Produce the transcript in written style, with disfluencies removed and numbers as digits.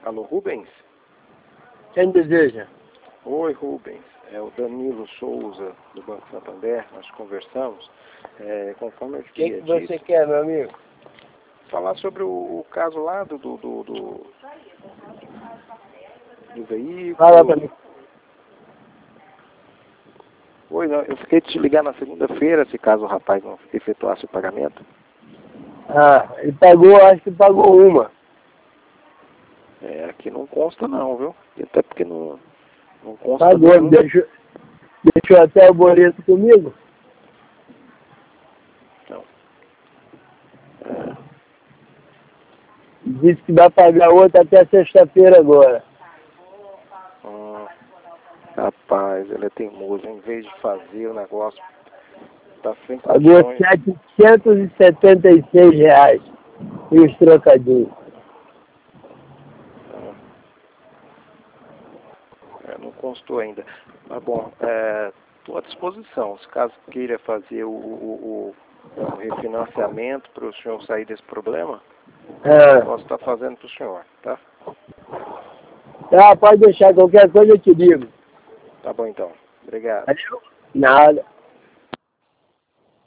Alô, Rubens? Quem deseja? Oi, Rubens. É o Danilo Souza, do Banco Santander. Nós conversamos. Conforme eu O que tinha você dito, quer, meu amigo? falar sobre o caso lá do veículo. Fala pra mim. Oi, não, eu fiquei de te ligar na segunda-feira, se caso o rapaz não efetuasse o pagamento. Ah, ele pagou, acho que pagou uma. Aqui não consta não, viu? Até porque não consta Pagou, nenhum. deixou até o boleto comigo. Não. Disse que vai pagar outra até sexta-feira agora. Rapaz, ele é teimoso. Em vez de fazer o negócio, tá sem Pagou condições. R$776 e os trocadinhos. Não constou ainda. Mas bom, estou à disposição. Se caso queira fazer o refinanciamento para o senhor sair desse problema, posso estar fazendo para o senhor, tá? Tá, pode deixar, qualquer coisa eu te digo. Tá bom então. Obrigado. Nada.